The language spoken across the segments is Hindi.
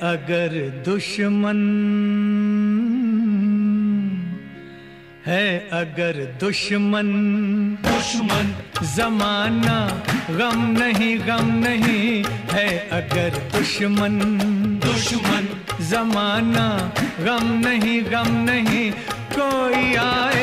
अगर दुश्मन, है अगर दुश्मन, दुश्मन जमाना गम नहीं, गम नहीं है अगर दुश्मन, दुश्मन जमाना गम नहीं, गम नहीं कोई आए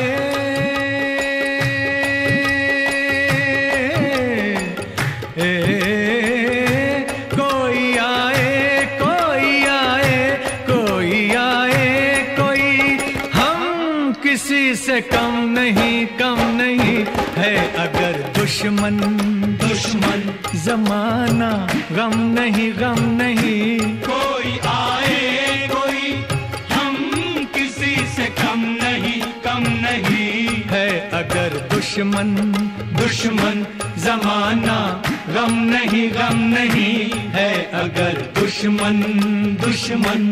से कम नहीं, कम नहीं है अगर दुश्मन, दुश्मन जमाना गम नहीं, गम नहीं कोई आए कोई हम किसी से कम नहीं, कम नहीं है अगर दुश्मन, दुश्मन जमाना गम नहीं, गम नहीं है अगर दुश्मन, दुश्मन।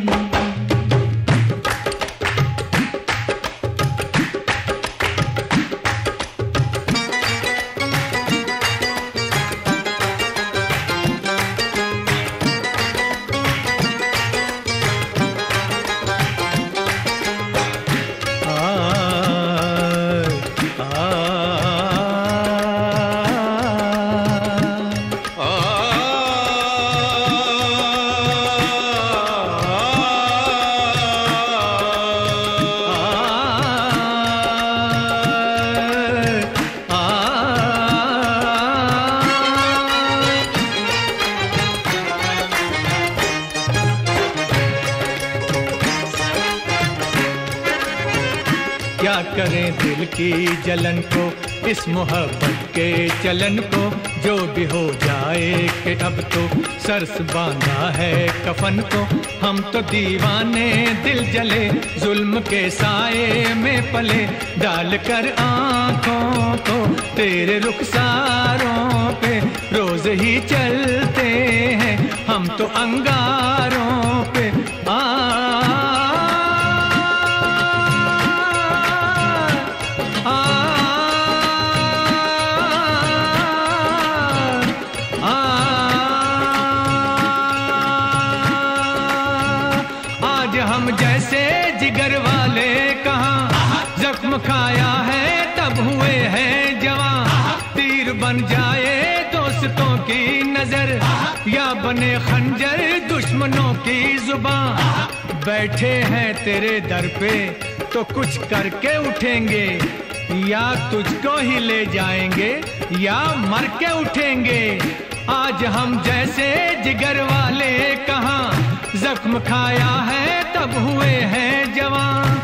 क्या करें दिल की जलन को, इस मोहब्बत के चलन को, जो भी हो जाए कि अब तो सरस बांधा है कफन को। हम तो दीवाने दिल जले, जुल्म के साए में पले, डाल कर आँखों को तेरे रुखसारों पे रोज ही चलते हैं हम तो अंगारों पे। हम जैसे जिगर वाले कहाँ जख्म खाया है तब हुए हैं जवां। तीर बन जाए दोस्तों की नजर या बने खंजर दुश्मनों की जुबान। बैठे हैं तेरे दर पे तो कुछ करके उठेंगे, या तुझको ही ले जाएंगे या मर के उठेंगे। आज हम जैसे जिगर वाले कहाँ जख्म खाया है तब हुए हैं जवान।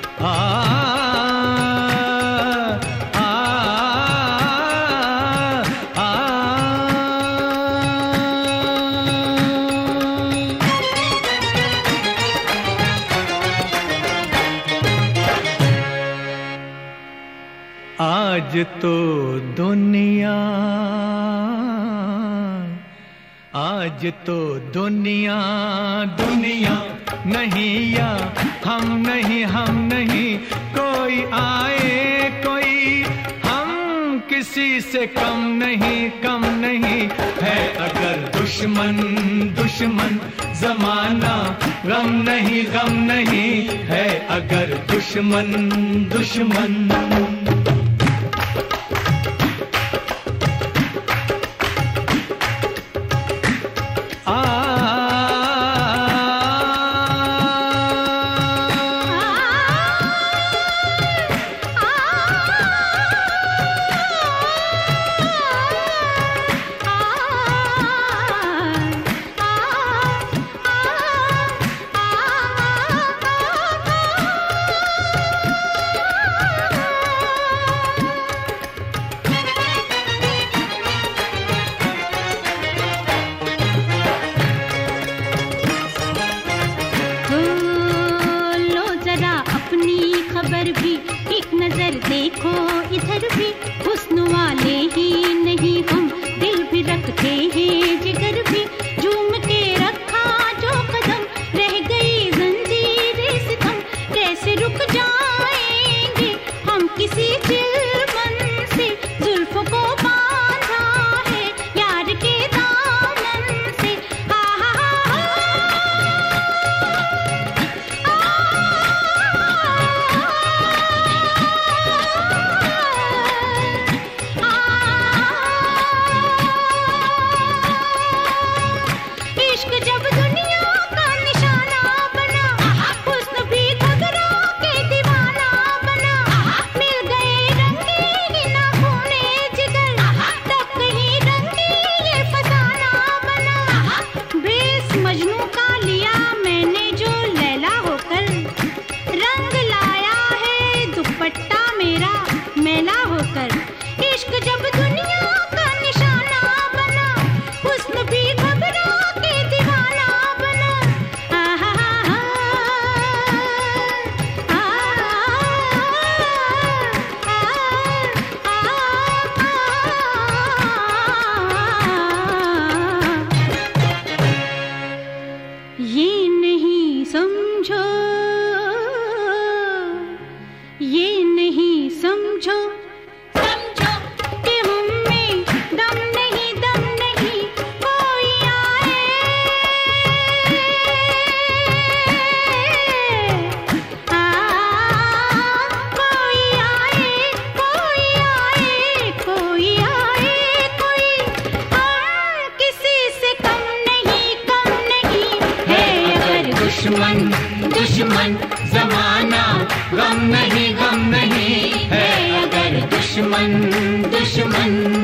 आज तो दुनिया, आज तो दुनिया, दुनिया नहीं या हम नहीं, हम नहीं कोई आए कोई हम किसी से कम नहीं, कम नहीं है अगर दुश्मन, दुश्मन जमाना गम नहीं, गम नहीं है अगर दुश्मन, दुश्मन। भी एक नजर देखो इधर भी, हुस्न वाले ही नहीं हम दिल भी रखते हैं जिगर भी। झूम के रखा जो कदम रह गई जंजीरें सितम, कैसे रुक जाएंगे हम किसी चिलमन से। जुल्फों को बांधा है यार के दामन से। हा हा हा दुश्मन दुश्मन जमाना गम नहीं है अगर दुश्मन दुश्मन